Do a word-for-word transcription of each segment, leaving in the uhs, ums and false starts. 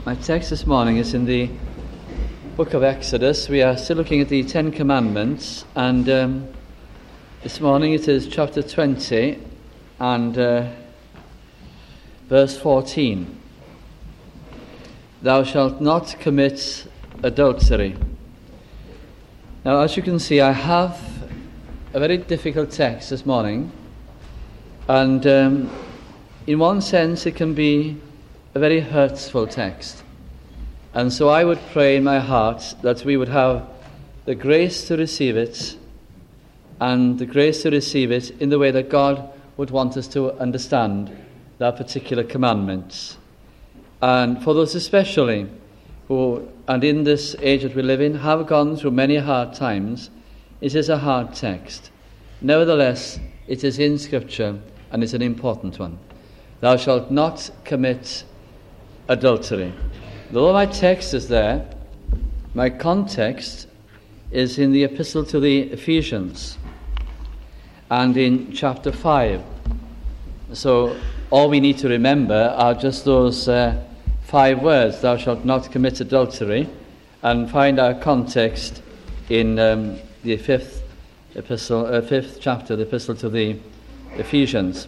My text this morning is in the book of Exodus. We are still looking at the Ten Commandments, and um, this morning it is chapter twenty and uh, verse fourteen. Thou shalt not commit adultery. Now, as you can see, I have a very difficult text this morning, and um, in one sense it can be a very hurtful text. And so I would pray in my heart that we would have the grace to receive it, and the grace to receive it in the way that God would want us to understand that particular commandment. And for those especially who, and in this age that we live in, have gone through many hard times, it is a hard text. Nevertheless, it is in Scripture, and it's an important one. Thou shalt not commit adultery. Though my text is there, my context is in the epistle to the Ephesians and in chapter five. So all we need to remember are just those uh, five words, thou shalt not commit adultery, and find our context in um, the fifth epistle, uh, fifth chapter, the epistle to the Ephesians.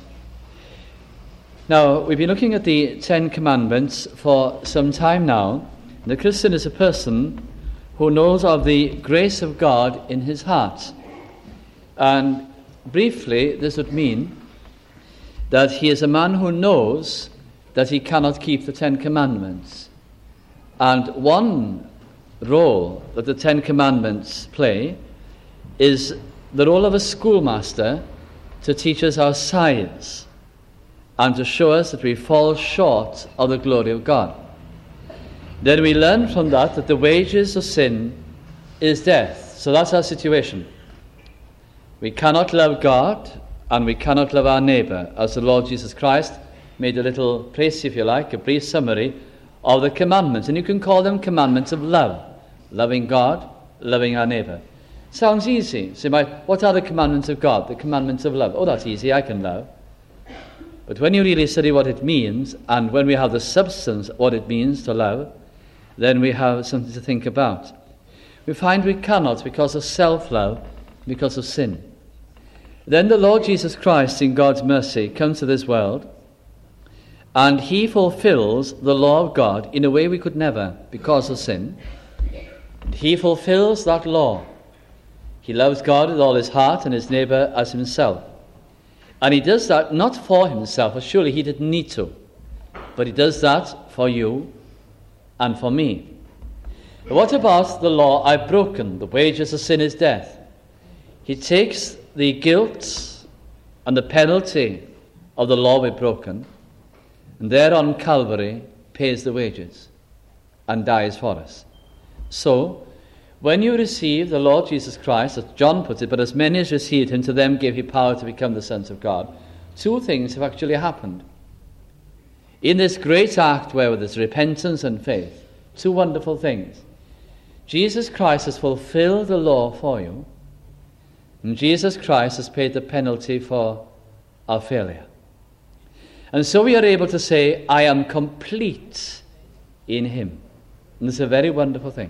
Now, we've been looking at the Ten Commandments for some time now. The Christian is a person who knows of the grace of God in his heart. And briefly, this would mean that he is a man who knows that he cannot keep the Ten Commandments. And one role that the Ten Commandments play is the role of a schoolmaster to teach us our science and to show us that we fall short of the glory of God. Then we learn from that that the wages of sin is death. So that's our situation. We cannot love God and we cannot love our neighbour, as the Lord Jesus Christ made a little place, if you like, a brief summary of the commandments. And you can call them commandments of love. Loving God, loving our neighbour. Sounds easy. So you might, what are the commandments of God? The commandments of love. Oh, that's easy, I can love. But when you really study what it means, and when we have the substance of what it means to love, then we have something to think about. We find we cannot because of self-love, because of sin. Then the Lord Jesus Christ, in God's mercy, comes to this world, and he fulfills the law of God in a way we could never because of sin. He fulfills that law. He loves God with all his heart and his neighbour as himself. And he does that not for himself, or surely he didn't need to, but he does that for you and for me. But what about the law I've broken? The wages of sin is death. He takes the guilt and the penalty of the law we've broken, and there on Calvary pays the wages and dies for us. So, when you receive the Lord Jesus Christ, as John puts it, but as many as received him, to them gave he power to become the sons of God, two things have actually happened. In this great act where there's repentance and faith, two wonderful things. Jesus Christ has fulfilled the law for you, and Jesus Christ has paid the penalty for our failure. And so we are able to say, I am complete in him. And it's a very wonderful thing.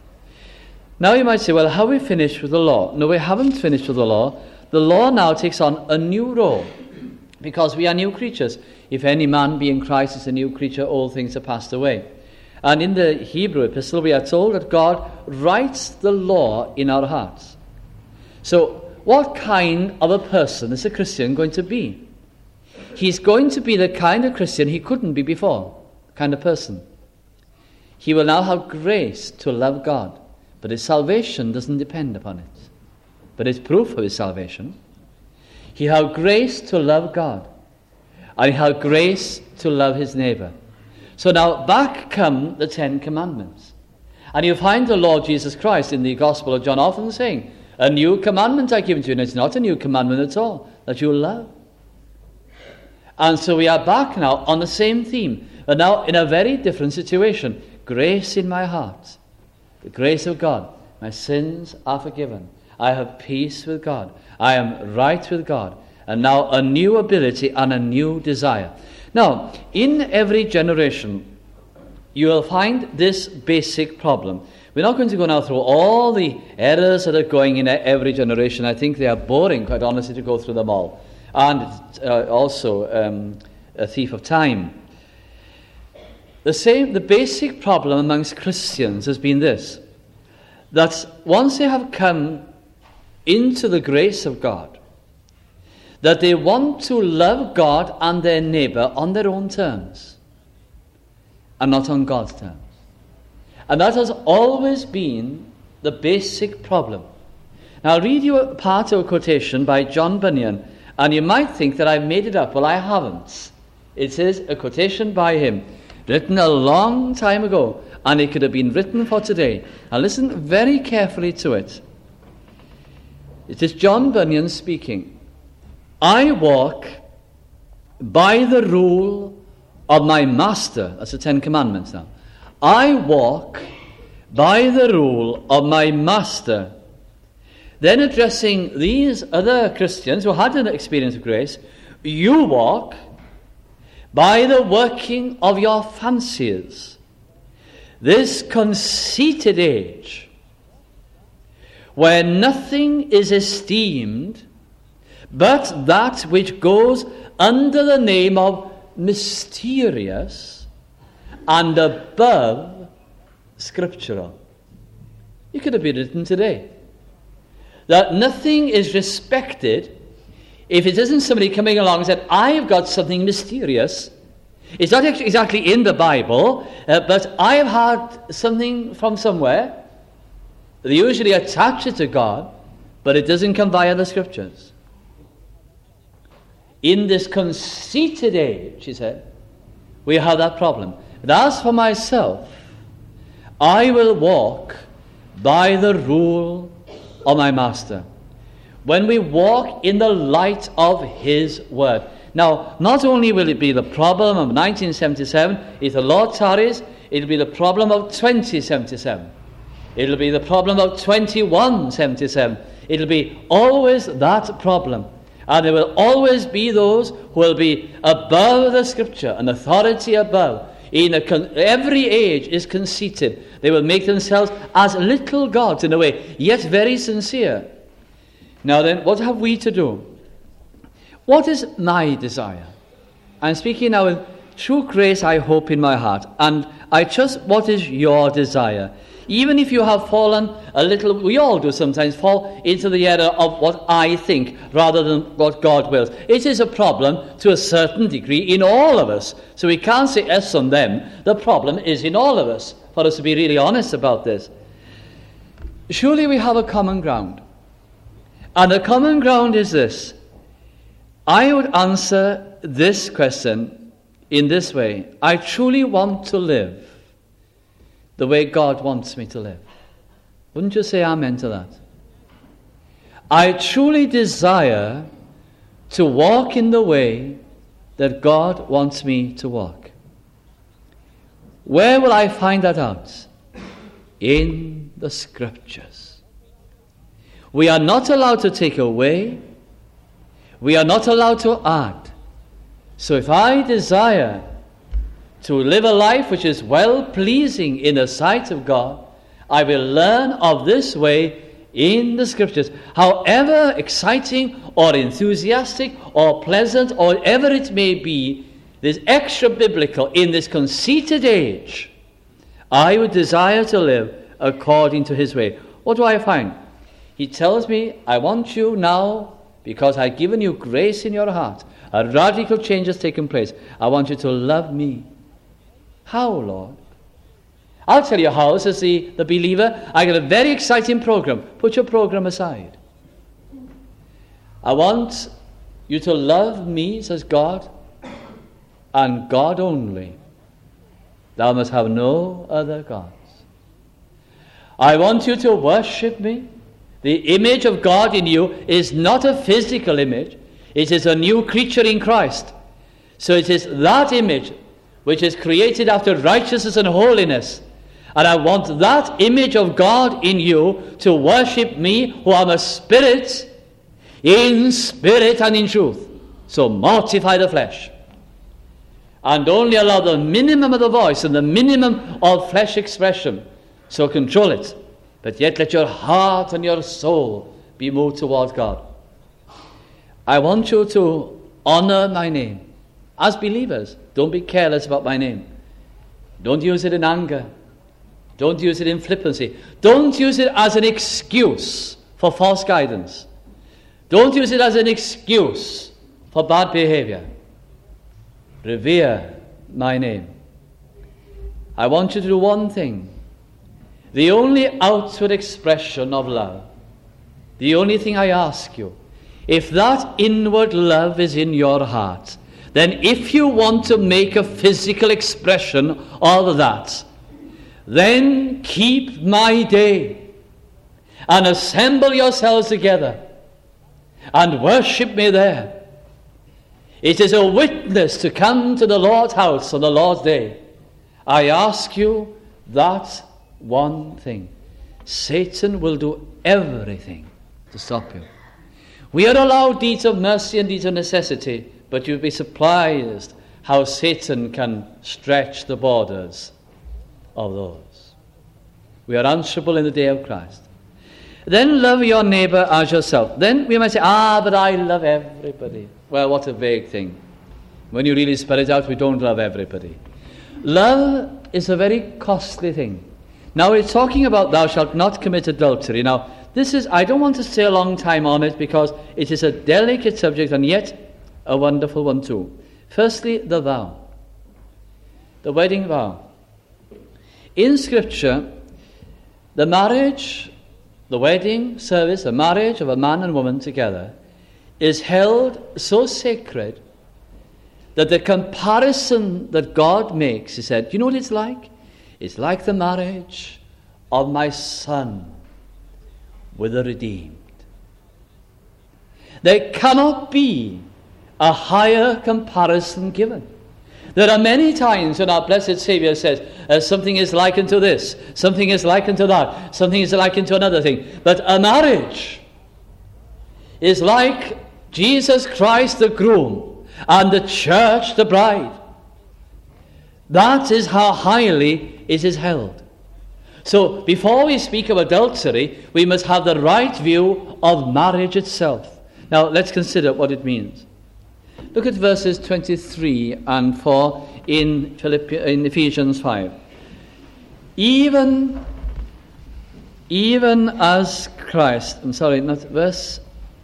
Now you might say, well, have we finished with the law? No, we haven't finished with the law. The law now takes on a new role, because we are new creatures. If any man be in Christ is a new creature, all things are passed away. And in the Hebrew epistle, we are told that God writes the law in our hearts. So what kind of a person is a Christian going to be? He's going to be the kind of Christian he couldn't be before, kind of person. He will now have grace to love God. But his salvation doesn't depend upon it. But it's proof of his salvation. He had grace to love God. And he had grace to love his neighbour. So now back come the Ten Commandments. And you find the Lord Jesus Christ in the Gospel of John often saying, a new commandment I give to you. And it's not a new commandment at all, that you love. And so we are back now on the same theme. But now in a very different situation. Grace in my heart. The grace of God. My sins are forgiven. I have peace with God. I am right with God. And now a new ability and a new desire. Now, in every generation, you will find this basic problem. We're not going to go now through all the errors that are going in every generation. I think they are boring, quite honestly, to go through them all. And uh, also um, a thief of time. The same, the basic problem amongst Christians has been this, that once they have come into the grace of God, that they want to love God and their neighbour on their own terms, and not on God's terms. And that has always been the basic problem. Now I'll read you a part of a quotation by John Bunyan, and you might think that I've made it up. Well, I haven't. It is a quotation by him, written a long time ago, and it could have been written for today. Now listen very carefully to it. It is John Bunyan speaking. I walk by the rule of my master. That's the Ten Commandments now. I walk by the rule of my master. Then addressing these other Christians who had an experience of grace, you walk by the working of your fancies. This conceited age, where nothing is esteemed but that which goes under the name of mysterious and above scriptural. It could have been written today. That nothing is respected if it isn't somebody coming along and said, I've got something mysterious. It's not exactly in the Bible, uh, but I've had something from somewhere. They usually attach it to God, but it doesn't come via the scriptures. In this conceited age, he said, we have that problem. And as for myself, I will walk by the rule of my master. When we walk in the light of his word. Now, not only will it be the problem of nineteen seventy-seven, if the Lord tarries, it'll be the problem of twenty seventy-seven. It'll be the problem of twenty-one seventy-seven. It'll be always that problem. And there will always be those who will be above the scripture, an authority above. In a con- every age is conceited. They will make themselves as little gods in a way, yet very sincere. Now then, what have we to do? What is my desire? I'm speaking now with true grace, I hope, in my heart. And I trust, what is your desire? Even if you have fallen a little, we all do sometimes fall into the error of what I think rather than what God wills. It is a problem to a certain degree in all of us. So we can't say us on them. The problem is in all of us, for us to be really honest about this. Surely we have a common ground. And the common ground is this. I would answer this question in this way. I truly want to live the way God wants me to live. Wouldn't you say amen to that? I truly desire to walk in the way that God wants me to walk. Where will I find that out? In the scriptures. We are not allowed to take away. We are not allowed to add. So if I desire to live a life which is well-pleasing in the sight of God, I will learn of this way in the scriptures. However exciting or enthusiastic or pleasant or whatever it may be, this extra biblical in this conceited age, I would desire to live according to his way. What do I find? He tells me, I want you now, because I've given you grace in your heart, a radical change has taken place. I want you to love me. How, Lord? I'll tell you how, says the, the believer. I got a very exciting program. Put your program aside. I want you to love me, says God, and God only. Thou must have no other gods. I want you to worship me. The image of God in you is not a physical image. It is a new creature in Christ. So it is that image which is created after righteousness and holiness. And I want that image of God in you to worship me, who am a spirit, in spirit and in truth. So mortify the flesh. and only allow the minimum of the voice and the minimum of flesh expression. So control it. But yet let your heart and your soul be moved towards God. I want you to honor my name. As believers, don't be careless about my name. Don't use it in anger. Don't use it in flippancy. Don't use it as an excuse for false guidance. Don't use it as an excuse for bad behavior. Revere my name. I want you to do one thing. The only outward expression of love, the only thing I ask you, if that inward love is in your heart, then if you want to make a physical expression of that, then keep my day and assemble yourselves together and worship me there. It is a witness to come to the Lord's house on the Lord's day. I ask you that one thing. Satan will do everything to stop you. We are allowed deeds of mercy and deeds of necessity, but you'll be surprised how Satan can stretch the borders of those. We are answerable in the day of Christ. Then love your neighbor as yourself. Then we might say, ah, but I love everybody. Well, what a vague thing. When you really spell it out, we don't love everybody. Love is a very costly thing. Now we're talking about thou shalt not commit adultery. Now, this is, I don't want to stay a long time on it because it is a delicate subject and yet a wonderful one too. Firstly, the vow. The wedding vow. In Scripture, the marriage, the wedding service, the marriage of a man and woman together is held so sacred that the comparison that God makes, he said, do you know what it's like? It's like the marriage of my son with the redeemed. There cannot be a higher comparison given. There are many times when our blessed Saviour says, uh, something is likened to this, something is likened to that, something is likened to another thing. But a marriage is like Jesus Christ the groom and the church the bride. That is how highly it is held. So before we speak of adultery, we must have the right view of marriage itself. Now let's consider what it means. Look at verses twenty-three and four in, Philippi- in Ephesians five. Even, even as Christ, I'm sorry, not verse.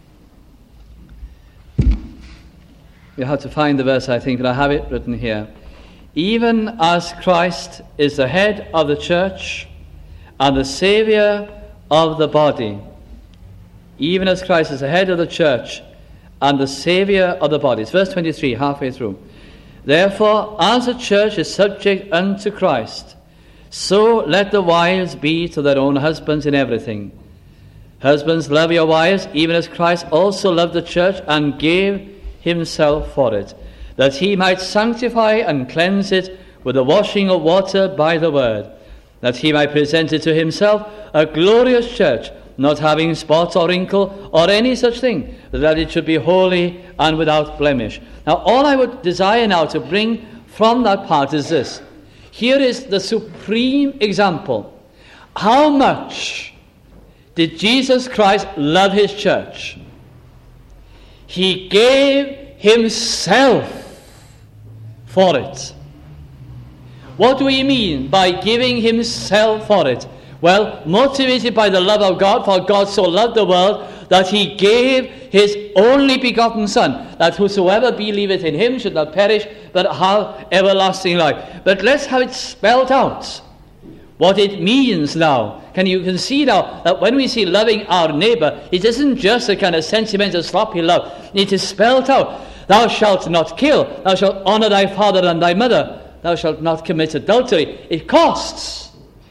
You have to find the verse, I think, but I have it written here. Even as Christ is the head of the church and the Saviour of the body. Even as Christ is the head of the church and the Saviour of the body. It's verse twenty-three, halfway through. Therefore, as the church is subject unto Christ, so let the wives be to their own husbands in everything. Husbands, love your wives, even as Christ also loved the church and gave himself for it, that he might sanctify and cleanse it with the washing of water by the word, that he might present it to himself a glorious church, not having spot or wrinkle or any such thing, but that it should be holy and without blemish. Now, all I would desire now to bring from that part is this. Here is the supreme example. How much did Jesus Christ love his church? He gave himself for it. What do we mean by giving himself for it? Well, motivated by the love of God, for God so loved the world that he gave his only begotten Son, that whosoever believeth in him should not perish, but have everlasting life. But let's have it spelled out, what it means now. Can you can see now that when we see loving our neighbor, it isn't just a kind of sentimental, sloppy love. It is spelled out. Thou shalt not kill. Thou shalt honor thy father and thy mother. Thou shalt not commit adultery. It costs.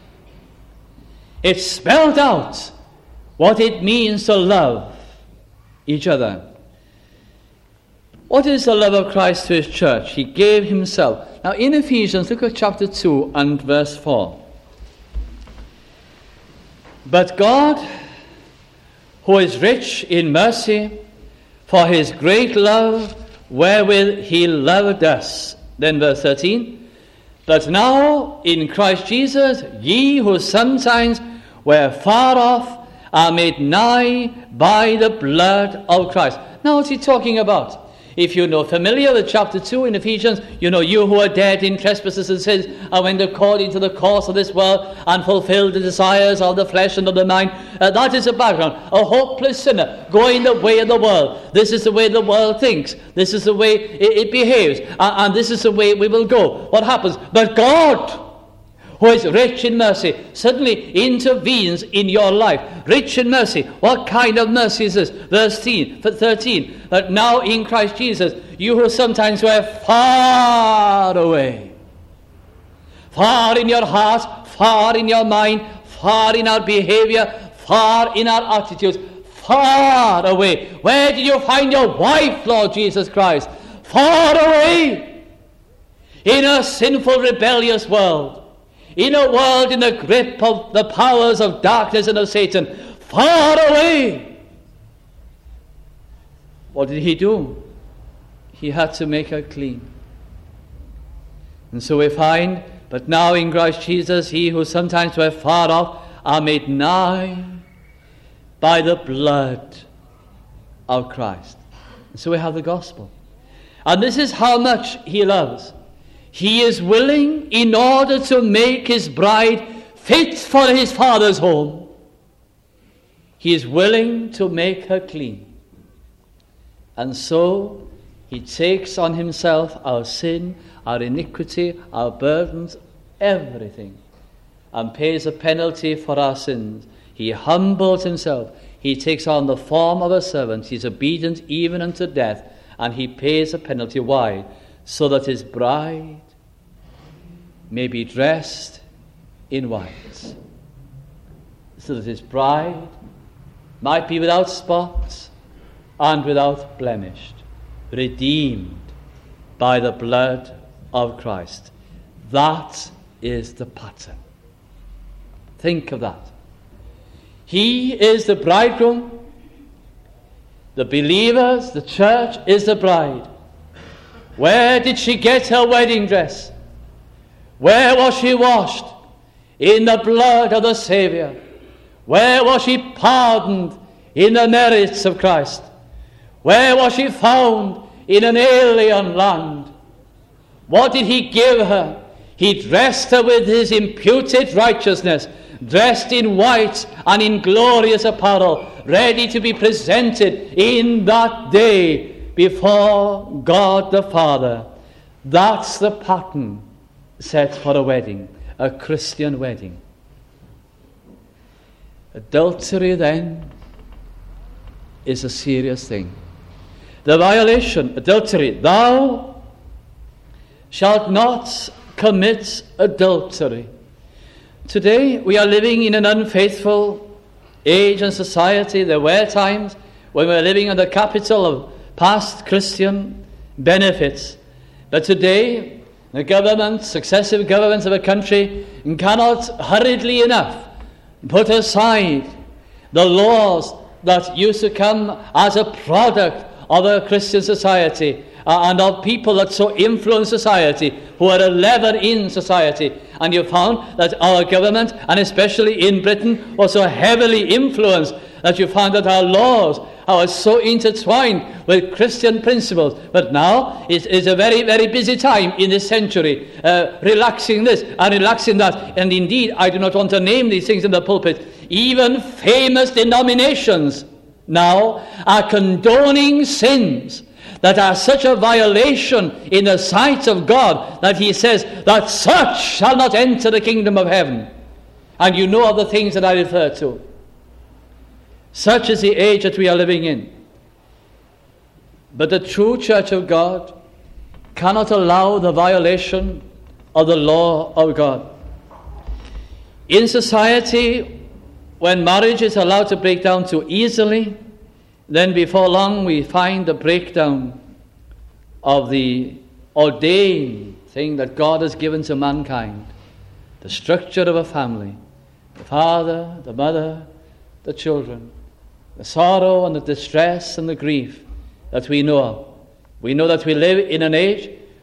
It's spelled out what it means to love each other. What is the love of Christ to his church? He gave himself. Now in Ephesians, look at chapter two and verse four. But God, who is rich in mercy, for his great love wherewith he loved us. Then verse thirteen, but now in Christ Jesus, ye who sometimes were far off are made nigh by the blood of Christ. Now what's he talking about? If you know familiar with chapter two in Ephesians, you know, you who are dead in trespasses and sins and went according to the course of this world and fulfilled the desires of the flesh and of the mind. Uh, that is the background. A hopeless sinner going the way of the world. This is the way the world thinks. This is the way it, it behaves. Uh, and this is the way we will go. What happens? But God, who is rich in mercy, suddenly intervenes in your life. Rich in mercy. What kind of mercy is this? Verse thirteen. That now in Christ Jesus, you who sometimes were far away, far in your heart, far in your mind, far in our behavior, far in our attitudes, far away. Where did you find your wife, Lord Jesus Christ? Far away. In a sinful, rebellious world. In a world in the grip of the powers of darkness and of Satan, far away. What did he do? He had to make her clean. And so we find, but now in Christ Jesus, he who sometimes were far off are made nigh by the blood of Christ. And so we have the gospel. And this is how much he loves. He is willing, in order to make his bride fit for his Father's home, he is willing to make her clean. And so he takes on himself our sin, our iniquity, our burdens, everything, and pays a penalty for our sins. He humbles himself. He takes on the form of a servant. He is obedient even unto death, and he pays a penalty. Why? So that his bride may be dressed in white, so that his bride might be without spot and without blemish, redeemed by the blood of Christ. That is the pattern. Think of that. He is the bridegroom. The believers, the church, is the bride. Where did she get her wedding dress? Where was she washed? In the blood of the Savior. Where was she pardoned? In the merits of Christ. Where was she found? In an alien land. What did he give her? He dressed her with his imputed righteousness, dressed in white and in glorious apparel, ready to be presented in that day before God the Father. That's the pattern set for a wedding, a Christian wedding. Adultery, then, is a serious thing. The violation, adultery, thou shalt not commit adultery. Today we are living in an unfaithful age and society. There were times when we were living on the capital of past Christian benefits. But today, the government, successive governments of a country, cannot hurriedly enough put aside the laws that used to come as a product of a Christian society uh, and of people that so influence society, who are a lever in society. And you found that our government, and especially in Britain, was so heavily influenced that you found that our laws are so intertwined with Christian principles. But now it is a very, very busy time in this century, uh, relaxing this and relaxing that. And indeed, I do not want to name these things in the pulpit. Even famous denominations now are condoning sins that are such a violation in the sight of God that he says that such shall not enter the kingdom of heaven. And you know of the things that I refer to. Such is the age that we are living in. But the true church of God cannot allow the violation of the law of God. In society, when marriage is allowed to break down too easily, then before long we find the breakdown of the ordained thing that God has given to mankind. The structure of a family. The father, the mother, the children. The sorrow and the distress and the grief that we know of. We know that we live in an age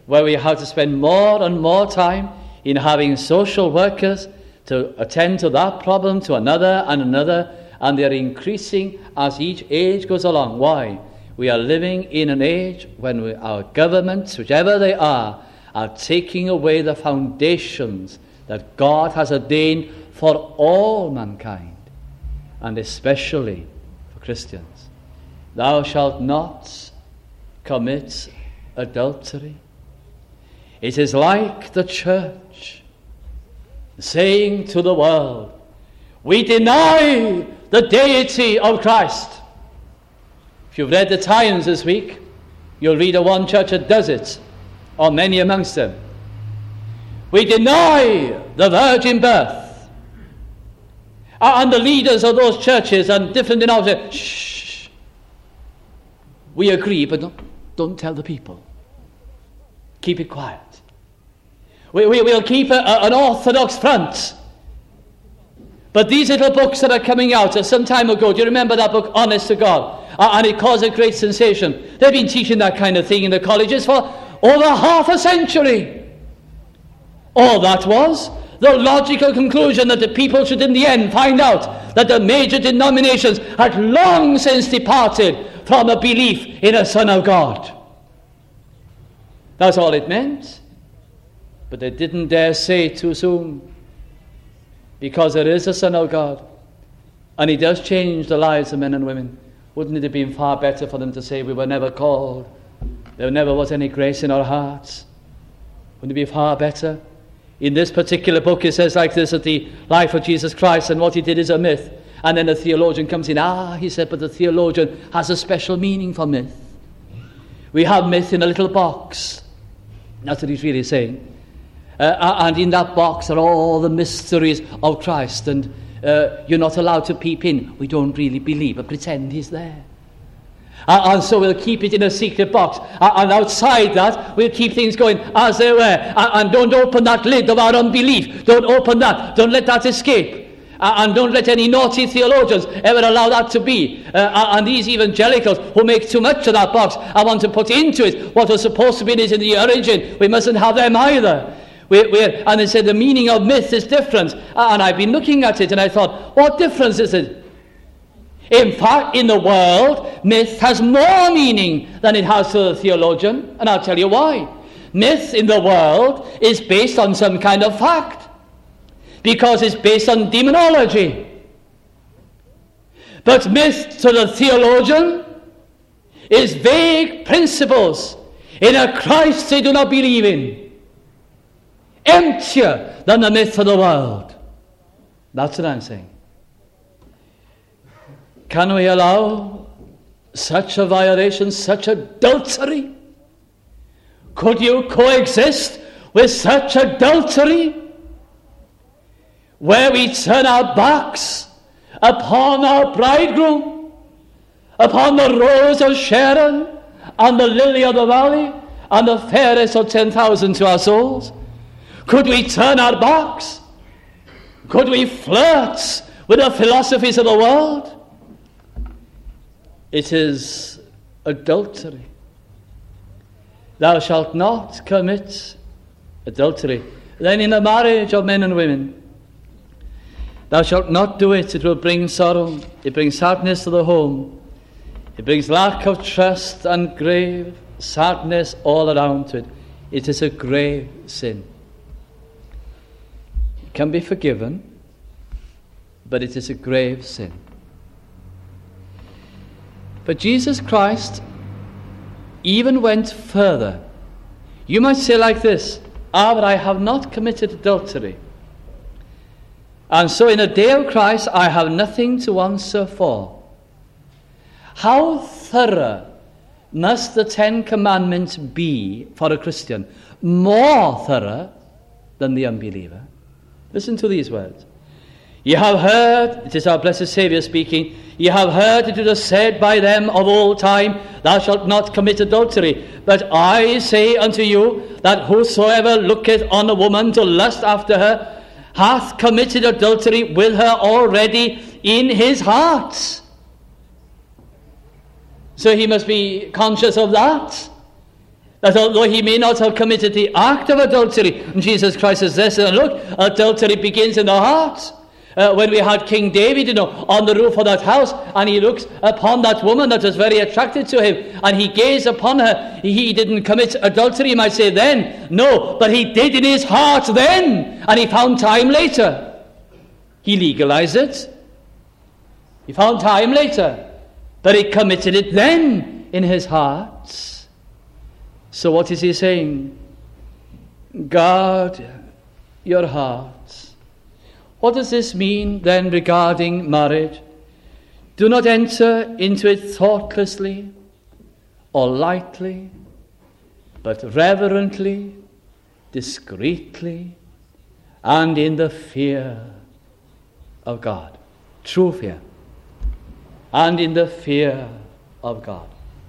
where we have to spend more and more time in having social workers to attend to that problem, to another and another, and they're increasing as each age goes along. Why? We are living in an age when we, our governments, whichever they are, are taking away the foundations that God has ordained for all mankind, and especially for Christians. Thou shalt not commit adultery. It is like the church saying to the world, we deny the deity of Christ. If you've read the Times this week, you'll read of one church that does it, or many amongst them. We deny the virgin birth. And the leaders of those churches and different denominations, shh, we agree, but don't, don't tell the people. Keep it quiet. We, we, we'll keep a, a, an orthodox front. But these little books that are coming out, uh, some time ago, do you remember that book, Honest to God? Uh, and it caused a great sensation. They've been teaching that kind of thing in the colleges for over half a century. All that was the logical conclusion that the people should in the end find out that the major denominations had long since departed from a belief in a Son of God. That's all it meant. But they didn't dare say too soon, because there is a Son of God, and he does change the lives of men and women. Wouldn't it have been far better for them to say we were never called, there never was any grace in our hearts? Wouldn't it be far better? In this particular book it says like this, that the life of Jesus Christ and what he did is a myth. And then a theologian comes in, ah, he said, but the theologian has a special meaning for myth. We have myth in a little box. That's what he's really saying. Uh, and in that box are all the mysteries of Christ, and uh, you're not allowed to peep in. We don't really believe, but pretend he's there. Uh, and so we'll keep it in a secret box. Uh, and outside that, we'll keep things going as they were. Uh, and don't open that lid of our unbelief. Don't open that. Don't let that escape. Uh, and don't let any naughty theologians ever allow that to be. Uh, and these evangelicals who make too much of that box and want to put into it what was supposed to be in it in the origin, we mustn't have them either. We're, we're, and they said the meaning of myth is different. Uh, and I've been looking at it and I thought, what difference is it? In fact, in the world, myth has more meaning than it has to the theologian. And I'll tell you why. Myth in the world is based on some kind of fact, because it's based on demonology. But myth to the theologian is vague principles in a Christ they do not believe in. Emptier than the myth of the world. That's what I'm saying. Can we allow such a violation, such adultery? Could you coexist with such adultery, where we turn our backs upon our bridegroom, upon the rose of Sharon, and the lily of the valley, and the fairest of ten thousand to our souls? Could we turn our backs? Could we flirt with the philosophies of the world? It is adultery. Thou shalt not commit adultery. Then in a marriage of men and women, thou shalt not do it. It will bring sorrow. It brings sadness to the home. It brings lack of trust and grave sadness all around to it. It is a grave sin. It can be forgiven, but it is a grave sin. But Jesus Christ even went further. You might say like this, ah, but I have not committed adultery, and so in the day of Christ I have nothing to answer for. How thorough must the Ten Commandments be for a Christian? More thorough than the unbeliever. Listen to these words. You have heard, it is our blessed Saviour speaking, you have heard it was said by them of old time, thou shalt not commit adultery. But I say unto you, that whosoever looketh on a woman to lust after her, hath committed adultery with her already in his heart. So he must be conscious of that. That although he may not have committed the act of adultery, and Jesus Christ says this, and look, adultery begins in the heart. Uh, when we had King David, you know, on the roof of that house, and he looks upon that woman that was very attracted to him, and he gazed upon her, he didn't commit adultery, you might say then. No, but he did in his heart then, and he found time later. He legalized it. He found time later, but he committed it then in his heart. So what is he saying? Guard your heart. What does this mean then regarding marriage? Do not enter into it thoughtlessly or lightly, but reverently, discreetly, and in the fear of God. True fear. And in the fear of God.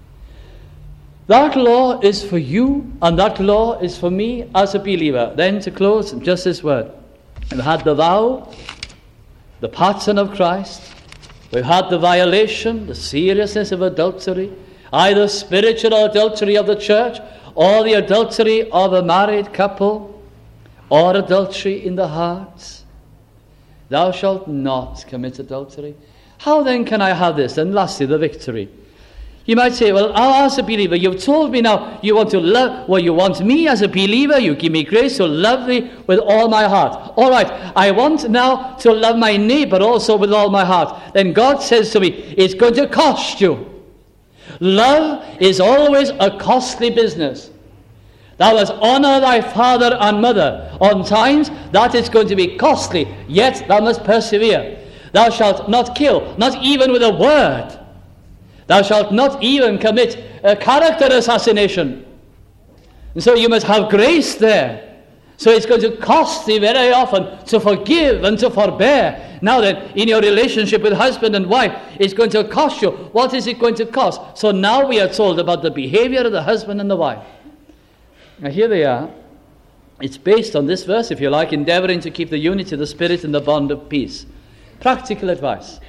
That law is for you, and that law is for me as a believer. Then to close, just this word. We've had the vow, the pattern of Christ. We've had the violation, the seriousness of adultery, either spiritual adultery of the church, or the adultery of a married couple, or adultery in the heart. Thou shalt not commit adultery. How then can I have this? And lastly, the victory. You might say, well, as a believer, you've told me now you want to love, well, you want me as a believer, you give me grace to love thee with all my heart. All right, I want now to love my neighbor also with all my heart. Then God says to me, it's going to cost you. Love is always a costly business. Thou must honor thy father and mother. On times, that is going to be costly, yet thou must persevere. Thou shalt not kill, not even with a word. Thou shalt not even commit a character assassination. And so you must have grace there. So it's going to cost thee very often to forgive and to forbear. Now then, in your relationship with husband and wife, it's going to cost you. What is it going to cost? So now we are told about the behavior of the husband and the wife. Now here they are. It's based on this verse, if you like, endeavoring to keep the unity of the Spirit and the bond of peace. Practical advice.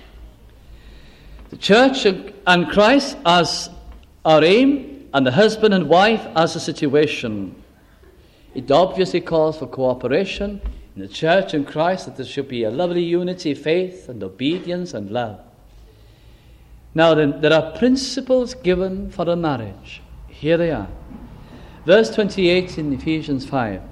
The church and Christ as our aim, and the husband and wife as a situation. It obviously calls for cooperation in the church and Christ, that there should be a lovely unity, faith and obedience and love. Now then, there are principles given for a marriage. Here they are. Verse twenty-eight in Ephesians five.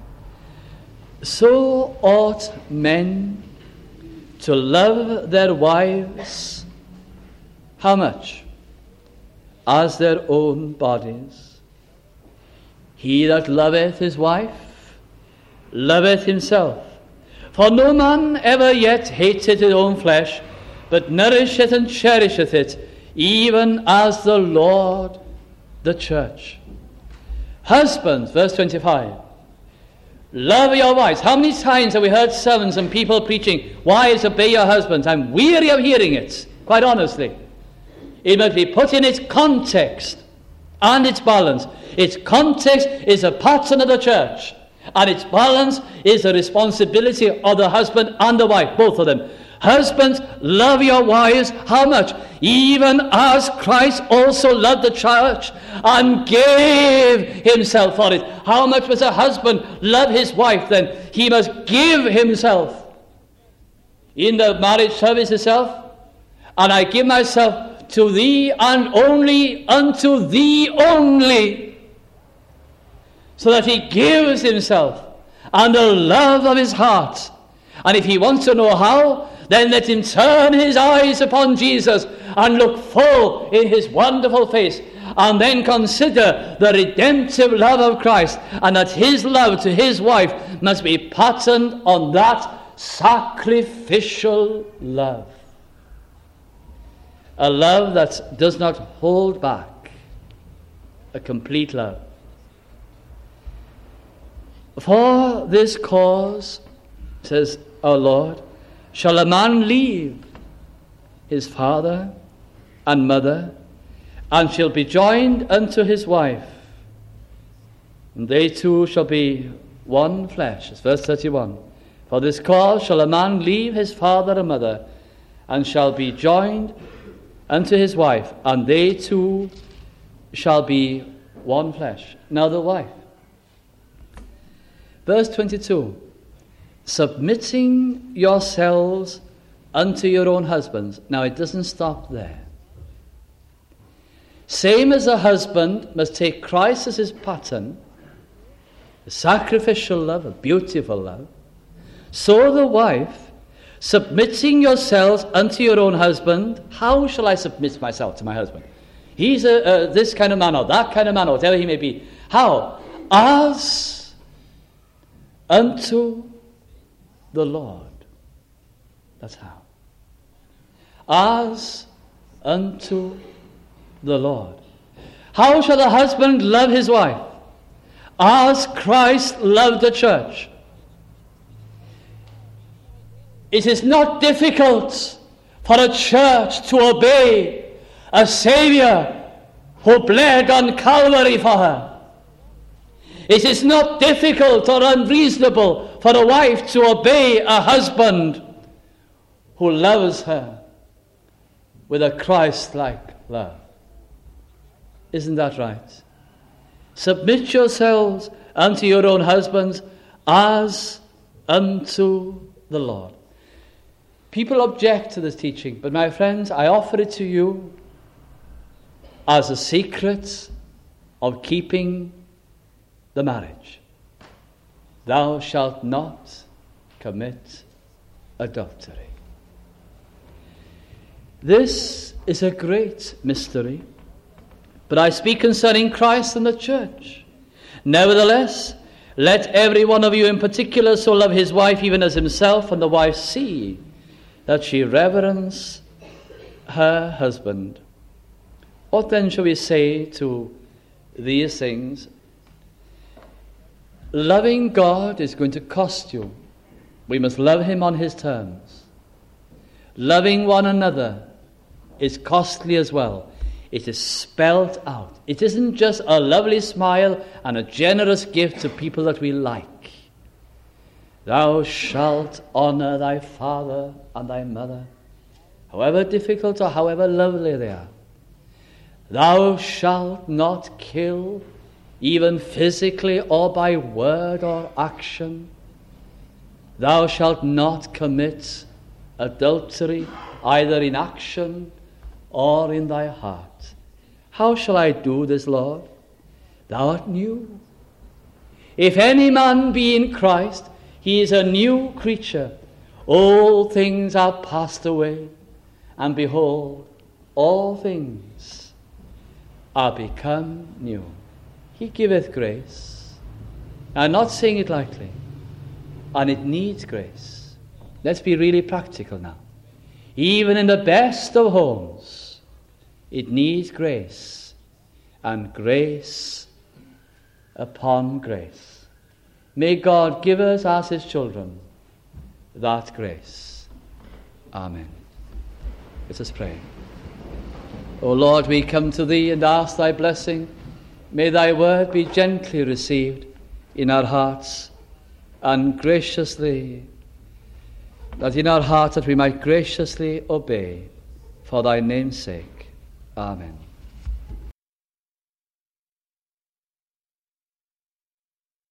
So ought men to love their wives. How much? As their own bodies. He that loveth his wife loveth himself. For no man ever yet hated his own flesh, but nourisheth and cherisheth it, even as the Lord the church. Husbands, verse twenty-five. Love your wives. How many times have we heard sermons and people preaching, wives, obey your husbands? I'm weary of hearing it, quite honestly. It must be put in its context and its balance. Its context is a pattern of the church, and its balance is the responsibility of the husband and the wife, both of them. Husbands, love your wives. How much? Even as Christ also loved the church and gave himself for it. How much must a husband love his wife then? He must give himself. In the marriage service itself, and I give myself to thee and only unto thee only, so that he gives himself and the love of his heart. And if he wants to know how, then let him turn his eyes upon Jesus and look full in his wonderful face, and then consider the redemptive love of Christ, and that his love to his wife must be patterned on that sacrificial love. A love that does not hold back. A complete love. For this cause, says our Lord, shall a man leave his father and mother, and shall be joined unto his wife, and they two shall be one flesh. It's verse thirty-one. For this cause shall a man leave his father and mother, and shall be joined unto his wife, and they two shall be one flesh. Now the wife. Verse twenty-two. Submitting yourselves unto your own husbands. Now it doesn't stop there. Same as a husband must take Christ as his pattern, a sacrificial love, a beautiful love, so the wife, submitting yourselves unto your own husband. How shall I submit myself to my husband? He's a, a, this kind of man or that kind of man or whatever he may be. How? As unto the Lord. That's how. As unto the Lord. How shall the husband love his wife? As Christ loved the church. It is not difficult for a church to obey a Savior who bled on Calvary for her. It is not difficult or unreasonable for a wife to obey a husband who loves her with a Christ-like love. Isn't that right? Submit yourselves unto your own husbands as unto the Lord. People object to this teaching, but my friends, I offer it to you as a secret of keeping the marriage. Thou shalt not commit adultery. This is a great mystery, but I speak concerning Christ and the church. Nevertheless, let every one of you in particular so love his wife even as himself, and the wife see that she reverence her husband. What then shall we say to these things? Loving God is going to cost you. We must love him on his terms. Loving one another is costly as well. It is spelled out. It isn't just a lovely smile and a generous gift to people that we like. Thou shalt honor thy father and thy mother, however difficult or however lovely they are. Thou shalt not kill, even physically or by word or action. Thou shalt not commit adultery, either in action or in thy heart. How shall I do this, Lord? Thou art new. If any man be in Christ, he is a new creature. All things are passed away, and behold, all things are become new. He giveth grace. I'm not saying it lightly. And it needs grace. Let's be really practical now. Even in the best of homes, it needs grace. And grace upon grace. May God give us as his children that grace. Amen. Let us pray. O Lord, we come to thee and ask thy blessing. May thy word be gently received in our hearts, and graciously, that in our hearts that we might graciously obey for thy name's sake. Amen.